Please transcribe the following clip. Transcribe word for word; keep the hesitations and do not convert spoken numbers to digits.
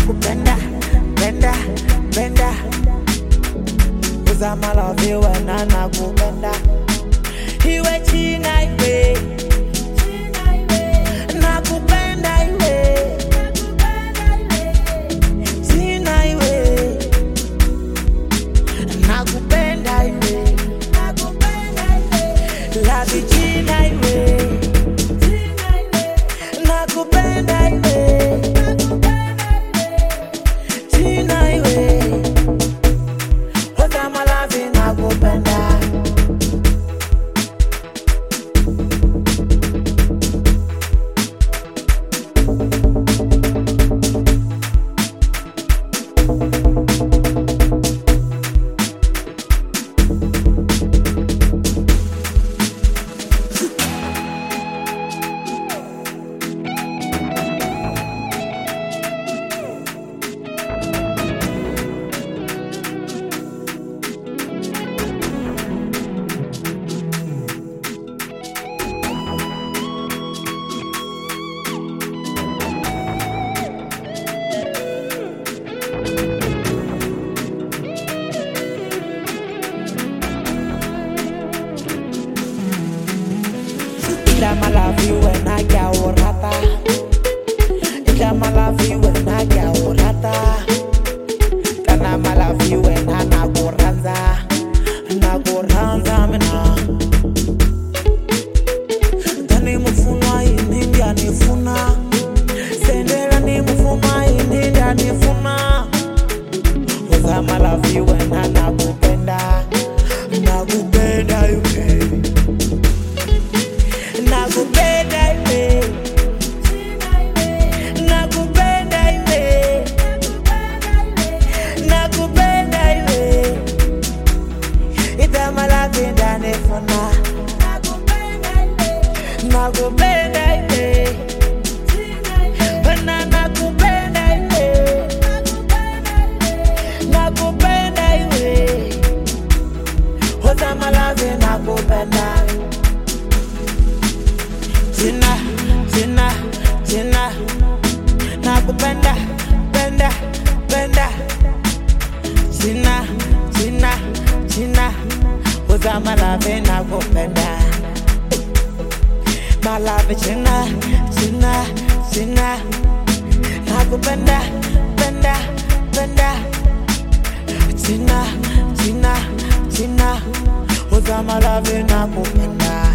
nakupenda, penda, penda. Uzama love you and nakupenda. Iwe china iwe, nakupenda iwe, china iwe, nakupenda iwe, love china iwe, nakupenda iwe, china iwe, uzama love nakupenda. I'ma love you when I get orata. I'ma love you when I get orata. Can I'ma love you when I na goranza, na goranza mina. Dani mufuna ini dani funa, sendela ni mufuma ini dani funa. I'ma love you when I na kupenda, na kupenda you. Nakupenda iwe, nakupenda iwe, nakupenda iwe, itama love ndani funa. Nakupenda iwe, na nakupenda iwe, nakupenda iwe, itama love nakupenda. China, China, China, nakupenda, penda, penda. China, China, China, uzama love nakupenda. My love China, China, China, nakupenda, penda, penda. China, China, China, uzama love nakupenda.